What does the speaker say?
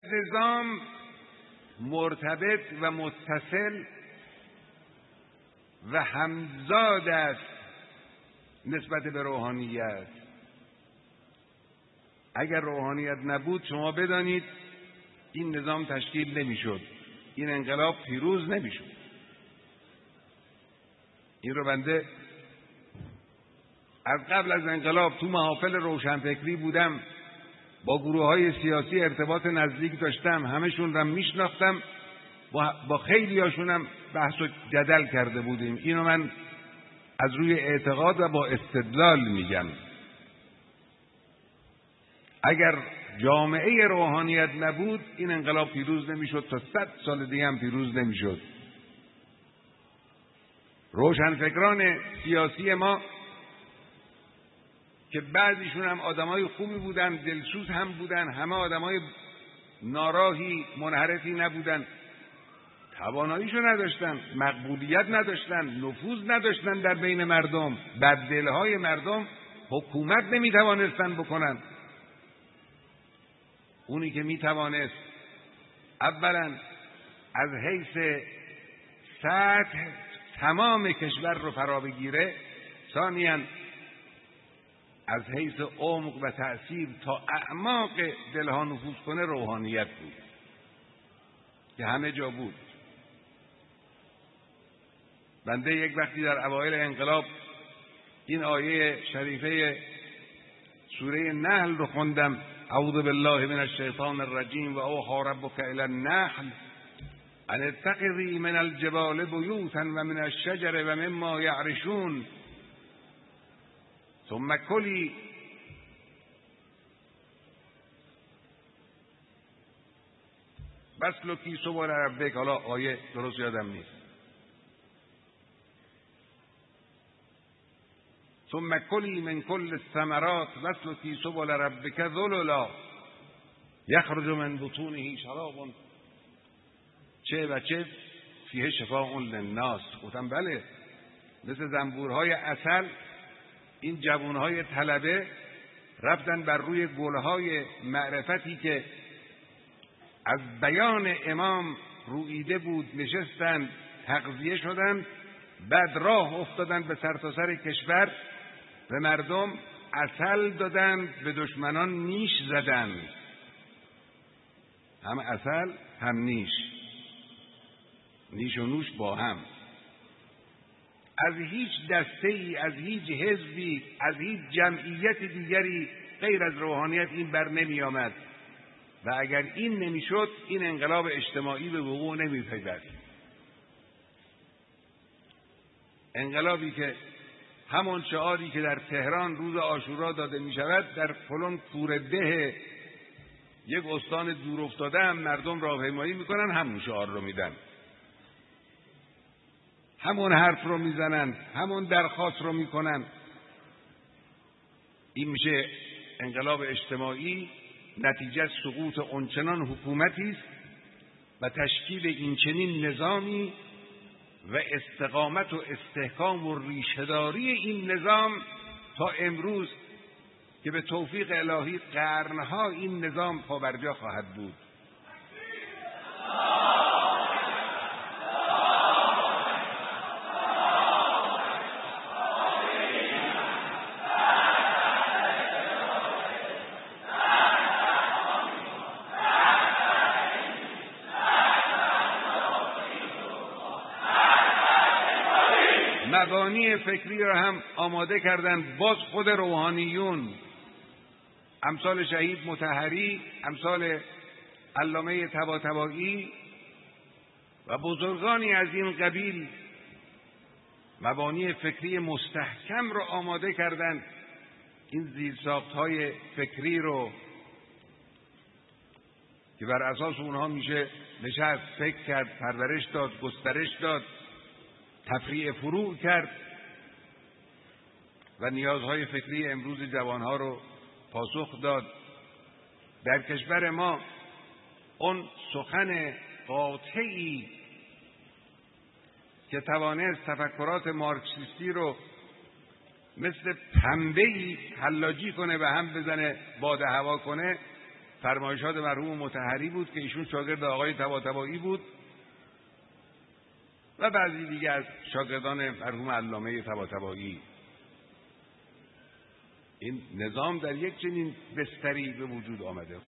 نظام مرتبط و متصل و همزاد است نسبت به روحانیت. اگر روحانیت نبود شما بدانید این نظام تشکیل نمیشد، این انقلاب پیروز نمیشد. این رو بنده از قبل از انقلاب تو محافل روشنفکری بودم، با گروه‌های سیاسی ارتباط نزدیک داشتم، همشون رو میشناختم، با خیلی هاشونم بحث و جدل کرده بودیم. اینو من از روی اعتقاد و با استدلال میگم. اگر جامعه روحانیت نبود این انقلاب پیروز نمیشد، تا 100 سال دیگه هم پیروز نمیشد. روشنفکران سیاسی ما که بعضیشون هم آدمای خوبی بودن، دلسوز هم بودن، همه آدمای ناراهی منحرفی نبودن، تواناییشو نداشتن، مقبولیت نداشتن، نفوذ نداشتن در بین مردم، بددلهای مردم حکومت نمیتوانستن بکنن. اونی که میتوانست اولا از حیث سطح تمام کشور رو فرا بگیره، ثانیاً از حیث عمق و تأثیر تا اعماق دلها نفوذ کنه روحانیت بود که همه جا بود. بنده یک وقتی در اوایل انقلاب این آیه شریفه سوره نحل رو خوندم، اعوذ بالله من الشیطان الرجیم و اوحی ربک الی النحل ان اتخذی من الجبال بیوتا و من الشجر و مما یعرشون ثم کلی فاسلکی سبل ربک، حالا آیه درست یادم نیست، ثم کلی من کل الثمرات فاسلکی سبل ربک ذللا یخرج من بطونه شراب چه و چه فیه شفاء للناس. گفتم بله، مثل زنبورهای عسل این جوانهای طلبه رفتن بر روی گلهای معرفتی که از بیان امام رویده بود نشستن، تغذیه شدن، بعد راه افتادن به سرتاسر کشور، به مردم عسل دادن، به دشمنان نیش زدن، هم عسل هم نیش و نوش با هم. از هیچ دسته‌ای، از هیچ حزبی، از هیچ جمعیت دیگری غیر از روحانیت این بر نمی آمد و اگر این نمیشد این انقلاب اجتماعی به وقوع نمی پیوست. انقلابی که همون شعاری که در تهران روز عاشورا داده می شود در فلان کوردده یک استان دور افتاده هم مردم راهپیمایی میکنن، همون شعار رو میدن، همون حرف رو میزنن، همون درخواست رو میکنن. این میشه انقلاب اجتماعی، نتیجه سقوط اونچنان حکومتی است و تشکیل این چنین نظامی و استقامت و استحکام و ریشه‌داری این نظام تا امروز که به توفیق الهی قرنها این نظام پابرجا خواهد بود. مبانی فکری را هم آماده کردند باز خود روحانیون، امثال شهید مطهری، امثال علامه طباطبایی و بزرگانی از این قبیل مبانی فکری مستحکم را آماده کردند. این زیرساخت‌های فکری رو که بر اساس اونها میشه نشست، فکر کرد، پرورش داد، گسترش داد، تفریع فروع کرد و نیازهای فکری امروز جوانها رو پاسخ داد. در کشور ما اون سخن قاطعی که توانست تفکرات مارکسیستی رو مثل پنبه‌ای حلاجی کنه و هم بزنه باد هوا کنه، فرمایشات مرحوم مطهری بود که ایشون شاگرد آقای طباطبایی بود و بعضی دیگه از شاگردان مرحوم علامه طباطبایی. این نظام در یک چنین بستری به وجود آمده.